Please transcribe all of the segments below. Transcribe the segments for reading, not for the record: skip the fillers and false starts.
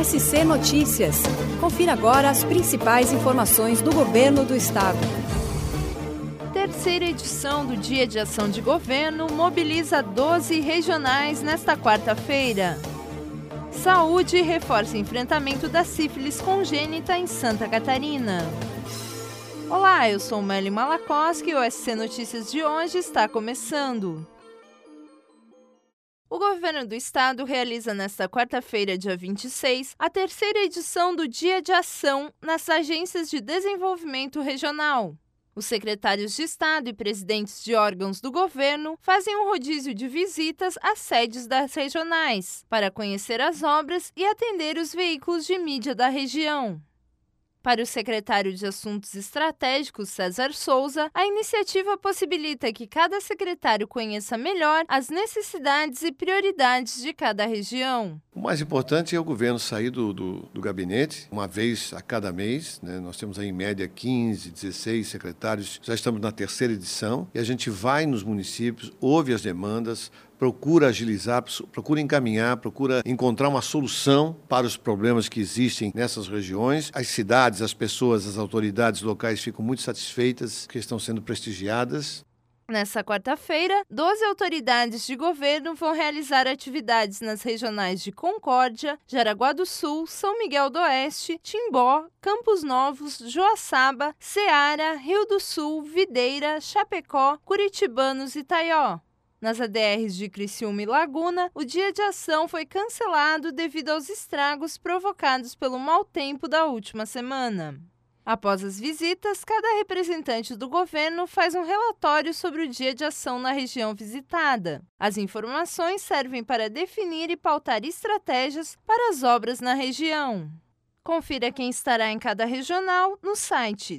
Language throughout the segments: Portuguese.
SC Notícias. Confira agora as principais informações do Governo do Estado. Terceira edição do Dia de Ação de Governo mobiliza 12 regionais nesta quarta-feira. Saúde reforça enfrentamento da sífilis congênita em Santa Catarina. Olá, eu sou Meli Malakoski e o SC Notícias de hoje está começando. O Governo do Estado realiza nesta quarta-feira, dia 26, a terceira edição do Dia de Ação nas Agências de Desenvolvimento Regional. Os secretários de Estado e presidentes de órgãos do governo fazem um rodízio de visitas às sedes das regionais, para conhecer as obras e atender os veículos de mídia da região. Para o secretário de Assuntos Estratégicos, César Souza, a iniciativa possibilita que cada secretário conheça melhor as necessidades e prioridades de cada região. O mais importante é o governo sair do gabinete uma vez a cada mês, né? Nós temos aí em média 15, 16 secretários, já estamos na terceira edição e a gente vai nos municípios, ouve as demandas, procura agilizar, procura encaminhar, procura encontrar uma solução para os problemas que existem nessas regiões. As cidades, as pessoas, as autoridades locais ficam muito satisfeitas que estão sendo prestigiadas. Nessa quarta-feira, 12 autoridades de governo vão realizar atividades nas regionais de Concórdia, Jaraguá do Sul, São Miguel do Oeste, Timbó, Campos Novos, Joaçaba, Ceará, Rio do Sul, Videira, Chapecó, Curitibanos e Taió. Nas ADRs de Criciúma e Laguna, o dia de ação foi cancelado devido aos estragos provocados pelo mau tempo da última semana. Após as visitas, cada representante do governo faz um relatório sobre o dia de ação na região visitada. As informações servem para definir e pautar estratégias para as obras na região. Confira quem estará em cada regional no site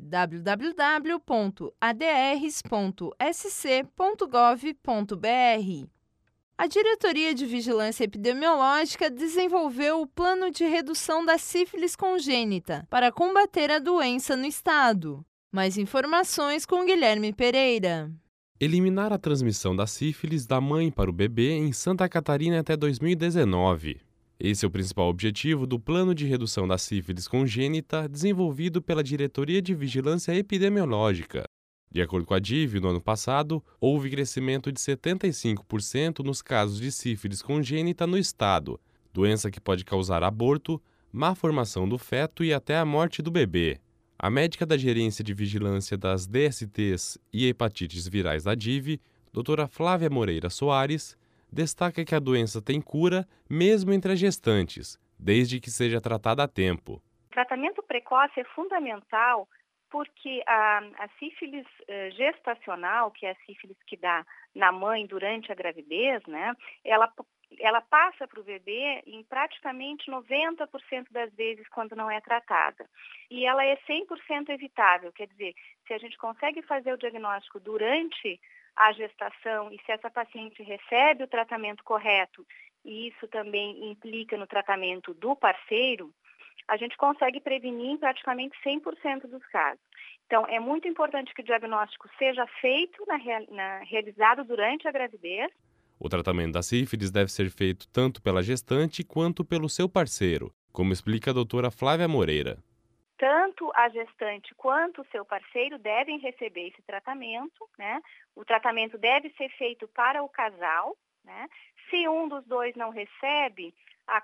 www.adrs.sc.gov.br. A Diretoria de Vigilância Epidemiológica desenvolveu o Plano de Redução da Sífilis Congênita para combater a doença no estado. Mais informações com Guilherme Pereira. Eliminar a transmissão da sífilis da mãe para o bebê em Santa Catarina até 2019. Esse é o principal objetivo do Plano de Redução da Sífilis Congênita desenvolvido pela Diretoria de Vigilância Epidemiológica. De acordo com a DIV, no ano passado, houve crescimento de 75% nos casos de sífilis congênita no estado, doença que pode causar aborto, má formação do feto e até a morte do bebê. A médica da Gerência de Vigilância das DSTs e Hepatites Virais da DIV, doutora Flávia Moreira Soares, destaca que a doença tem cura mesmo entre as gestantes, desde que seja tratada a tempo. O tratamento precoce é fundamental porque a sífilis gestacional, que é a sífilis que dá na mãe durante a gravidez, né, ela passa para o bebê em praticamente 90% das vezes quando não é tratada. E ela é 100% evitável, quer dizer, se a gente consegue fazer o diagnóstico durante a gestação e se essa paciente recebe o tratamento correto, e isso também implica no tratamento do parceiro, a gente consegue prevenir em praticamente 100% dos casos. Então, é muito importante que o diagnóstico seja feito, realizado durante a gravidez. O tratamento da sífilis deve ser feito tanto pela gestante quanto pelo seu parceiro, como explica a doutora Flávia Moreira. Tanto a gestante quanto o seu parceiro devem receber esse tratamento, né? O tratamento deve ser feito para o casal, né? Se um dos dois não recebe,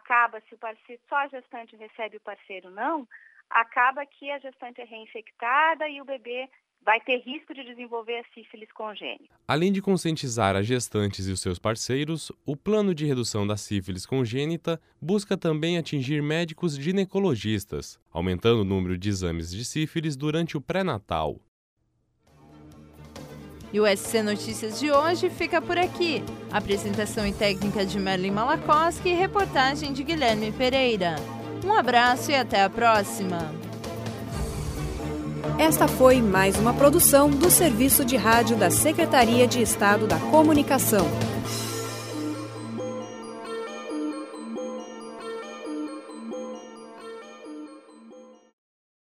se só a gestante recebe e o parceiro não, acaba que a gestante é reinfectada e o bebê vai ter risco de desenvolver a sífilis congênita. Além de conscientizar as gestantes e os seus parceiros, o Plano de Redução da Sífilis Congênita busca também atingir médicos ginecologistas, aumentando o número de exames de sífilis durante o pré-natal. E o SC Notícias de hoje fica por aqui. Apresentação e técnica de Merlin Malakoski e reportagem de Guilherme Pereira. Um abraço e até a próxima! Esta foi mais uma produção do Serviço de Rádio da Secretaria de Estado da Comunicação.